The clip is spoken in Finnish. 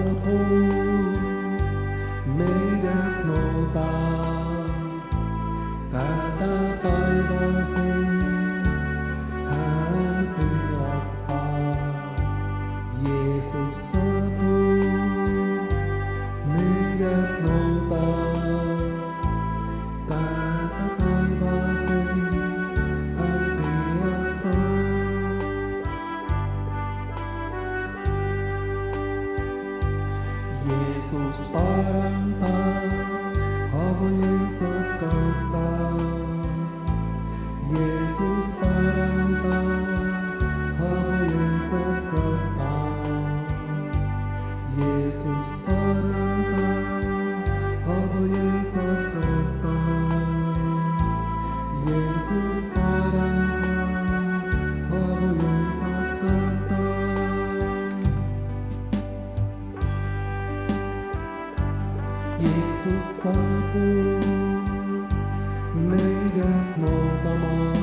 saapuu, meidät noutaa täältä taivaaseen. Hän pelastaa, Jeesus saapuu, meidät noutaa täältä taivaaseen. Hän pelastaa. Jeesus parantaa haavojensa kautta. Jeesus parantaa haavojensa kautta. Jeesus parantaa haavojensa kautta. Jeesus parantaa haavojensa kautta. Jeesus saapuu meidät noutamaan.